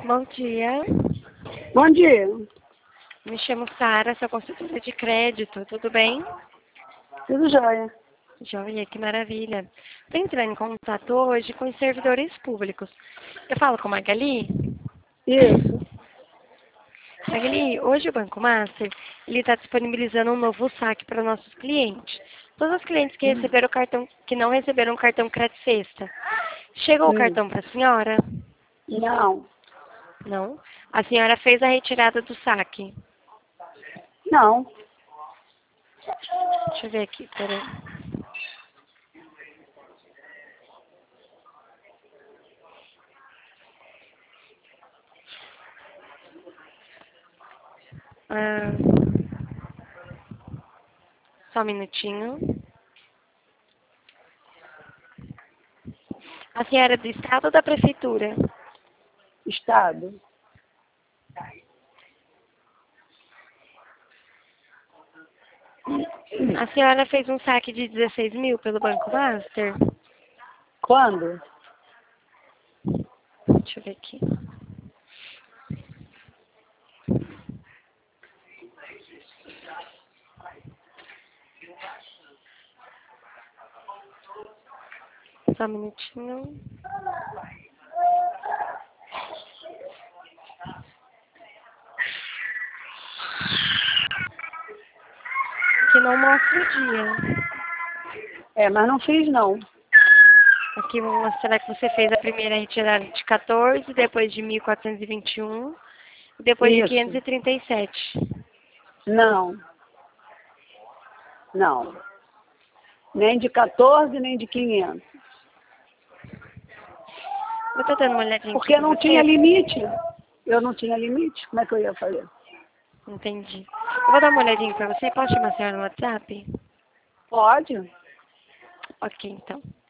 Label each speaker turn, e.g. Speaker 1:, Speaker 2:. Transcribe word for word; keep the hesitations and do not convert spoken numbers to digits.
Speaker 1: Bom dia.
Speaker 2: Bom dia.
Speaker 1: Me chamo Sara, sou consultora de crédito. Tudo bem?
Speaker 2: Tudo jóia.
Speaker 1: Joia, que maravilha. Estou entrando em contato hoje com os servidores públicos. Eu falo com a Magali?
Speaker 2: Isso.
Speaker 1: Magali, hoje o Banco Master ele está disponibilizando um novo saque para nossos clientes. Todos os clientes que receberam o cartão, que não receberam o cartão crédito sexta. Chegou o
Speaker 2: Hum.
Speaker 1: cartão para a senhora?
Speaker 2: Não.
Speaker 1: Não. A senhora fez a retirada do saque?
Speaker 2: Não.
Speaker 1: Deixa eu ver aqui, peraí. Ah, só um minutinho. A senhora é do Estado ou da Prefeitura?
Speaker 2: Estado.
Speaker 1: A senhora fez um saque de dezesseis mil pelo Banco Master?
Speaker 2: Quando?
Speaker 1: Deixa eu ver aqui. Só um minutinho. Aqui não mostra o dia.
Speaker 2: É, mas não fiz não.
Speaker 1: Aqui vou mostrar que você fez a primeira retirada de quatorze, depois de mil quatrocentos e vinte e um, e depois de
Speaker 2: Isso.
Speaker 1: quinhentos e trinta e sete.
Speaker 2: Não. Não. Nem de quatorze, nem de quinhentos.
Speaker 1: Eu estou dando uma olhadinha aqui
Speaker 2: Porque
Speaker 1: pra
Speaker 2: não
Speaker 1: você.
Speaker 2: tinha limite. Eu não tinha limite. Como é que eu ia fazer?
Speaker 1: Entendi. Eu vou dar uma olhadinha pra você. Posso chamar a senhora no WhatsApp?
Speaker 2: Pode.
Speaker 1: Ok, então.